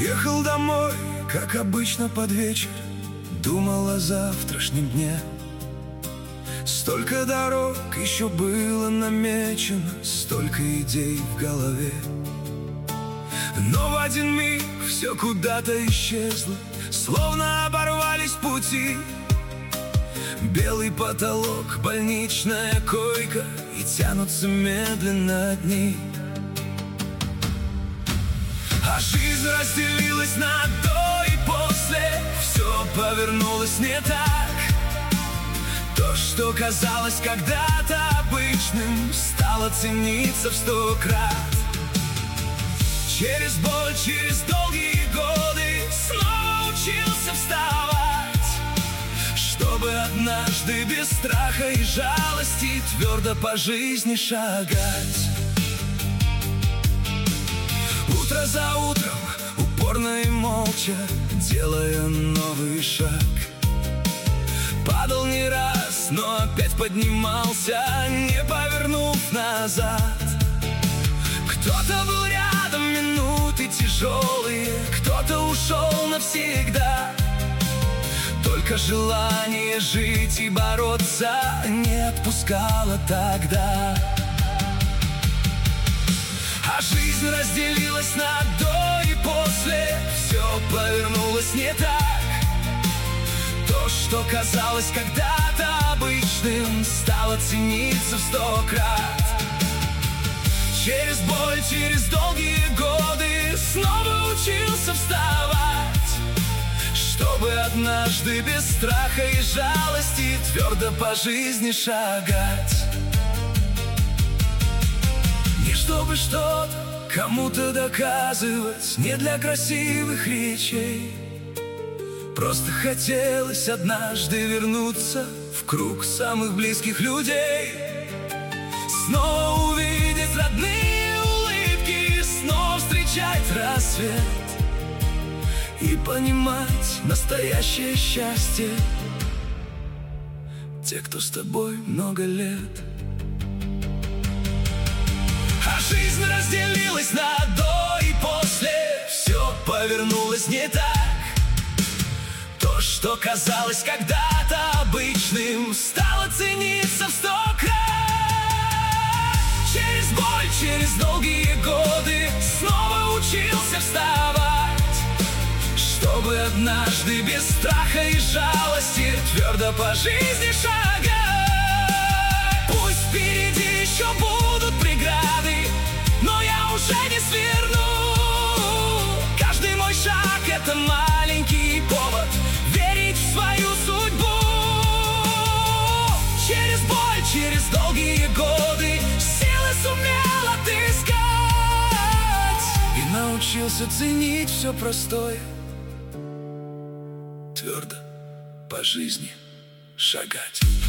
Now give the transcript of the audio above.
Ехал домой, как обычно под вечер, думал о завтрашнем дне. Столько дорог еще было намечено, столько идей в голове. Но в один миг все куда-то исчезло, словно оборвались пути. Белый потолок, больничная койка, и тянутся медленно дни. А жизнь разделилась на до и после, все повернулось не так. То, что казалось когда-то обычным, стало цениться в 100 крат. Через боль, через долгие годы снова учился вставать, чтобы однажды без страха и жалости твердо по жизни шагать. Утро за утром, упорно и молча, делая новый шаг. Падал не раз, но опять поднимался, не повернув назад. Кто-то был рядом, минуты тяжелые, кто-то ушел навсегда. Только желание жить и бороться не отпускало тогда. А жизнь разделилась на до и после, все повернулось не так. То, что казалось когда-то обычным, стало цениться в 100 крат. Через боль, через долгие годы снова учился вставать, чтобы однажды без страха и жалости твердо по жизни шагать. Не чтобы что-то кому-то доказывать, не для красивых речей. Просто хотелось однажды вернуться в круг самых близких людей. Снова увидеть родные улыбки, снова встречать рассвет и понимать настоящее счастье. Те, кто с тобой много лет. А жизнь разделилась на до и после, все повернулось не так. То, что казалось когда-то обычным, стало цениться в 100 крат. Через боль, через долгие годы снова учился вставать, чтобы однажды без страха и жалости твердо по жизни шагать. Пусть впереди еще будут преграды, но я уже не сверну. Каждый мой шаг — это маленький повод верить в свою судьбу. Через боль, через долгие годы силы сумел отыскать и научился ценить все простое, твердо по жизни шагать.